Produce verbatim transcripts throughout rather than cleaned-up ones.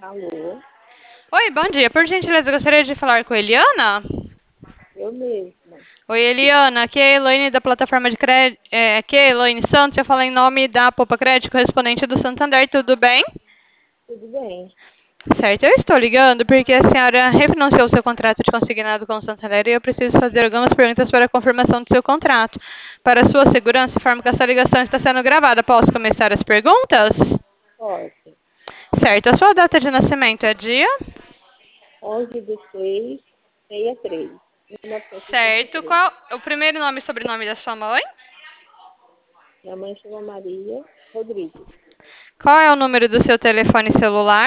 Alô, Oi, bom dia. Por gentileza, eu gostaria de falar com a Eliana. eu mesma. Oi, Eliana. Aqui é a Elaine da plataforma de crédito. É, aqui é a Elaine Santos. Eu falo em nome da Poupa Crédito, correspondente do Santander. Tudo bem? Tudo bem? Certo, eu estou ligando porque a senhora refinanciou seu contrato de consignado com o Santander e eu preciso fazer algumas perguntas para a confirmação do seu contrato. Para sua segurança, informo que essa ligação está sendo gravada. Posso começar as perguntas? Pode. Certo, a sua data de nascimento é dia? onze de seis, sessenta e três, Certo, mil novecentos e sessenta e três. qual o primeiro nome e sobrenome da sua mãe? Minha mãe chama Maria Rodrigues. Qual é o número do seu telefone celular?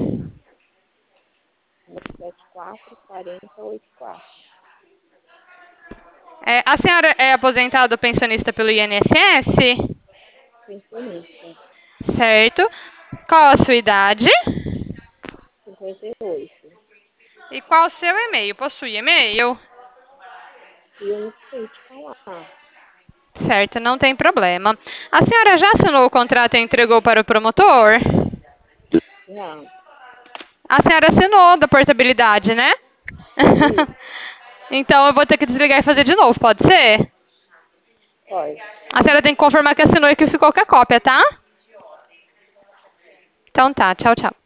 sete quatro quatro zero oito quatro. É, a senhora é aposentada ou pensionista pelo I N S S? Pensionista. Certo. Qual a sua idade? cinquenta e oito. E qual o seu e-mail? Possui e-mail? E eu não sei te falar. Certo, não tem problema. A senhora já assinou o contrato e entregou para o promotor? Não. A senhora assinou da portabilidade, né? Isso. Então eu vou ter que desligar e fazer de novo, pode ser? Pode. A senhora tem que confirmar que assinou e que ficou com a cópia, tá? Então tá, tchau, tchau.